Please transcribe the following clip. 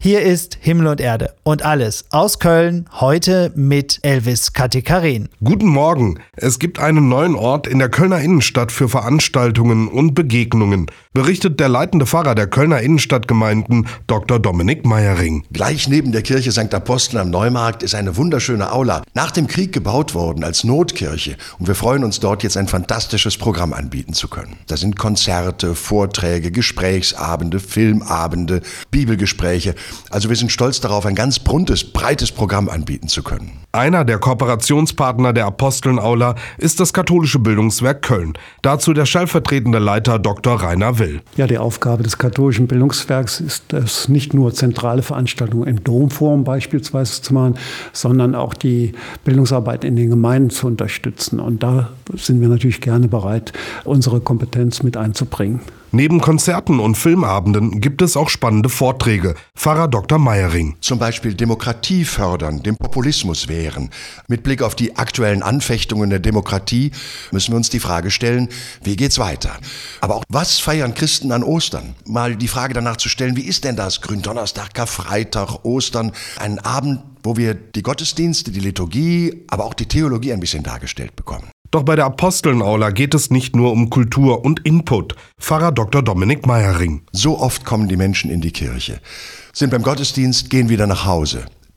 Hier ist Himmel und Erde und alles aus Köln, heute mit Elvis Katekarin. Guten Morgen. Es gibt einen neuen Ort in der Kölner Innenstadt für Veranstaltungen und Begegnungen, berichtet der leitende Pfarrer der Kölner Innenstadtgemeinden, Dr. Dominik Meyering. Gleich neben der Kirche St. Apostel am Neumarkt ist eine wunderschöne Aula, nach dem Krieg gebaut worden als Notkirche. Und wir freuen uns dort jetzt ein fantastisches Programm anbieten zu können. Da sind Konzerte, Vorträge, Gesprächsabende, Filmabende, Bibelgespräche. Also wir sind stolz darauf, ein ganz buntes, breites Programm anbieten zu können. Einer der Kooperationspartner der Aposteln-Aula ist das katholische Bildungswerk Köln. Dazu der stellvertretende Leiter Dr. Rainer Will. Ja, die Aufgabe des katholischen Bildungswerks ist es, nicht nur zentrale Veranstaltungen im Domforum beispielsweise zu machen, sondern auch die Bildungsarbeit in den Gemeinden zu unterstützen. Und da sind wir natürlich gerne bereit, unsere Kompetenz mit einzubringen. Neben Konzerten und Filmabenden gibt es auch spannende Vorträge. Pfarrer Dr. Meyering. Zum Beispiel Demokratie fördern, dem Populismus wehren. Mit Blick auf die aktuellen Anfechtungen der Demokratie müssen wir uns die Frage stellen, wie geht's weiter? Aber auch, was feiern Christen an Ostern? Mal die Frage danach zu stellen, wie ist denn das? Gründonnerstag, Karfreitag, Ostern, ein Abend, wo wir die Gottesdienste, die Liturgie, aber auch die Theologie ein bisschen dargestellt bekommen. Doch bei der Aposteln-Aula geht es nicht nur um Kultur und Input. Pfarrer Dr. Dominik Meyering. So oft kommen die Menschen in die Kirche, sind beim Gottesdienst, gehen wieder nach Hause.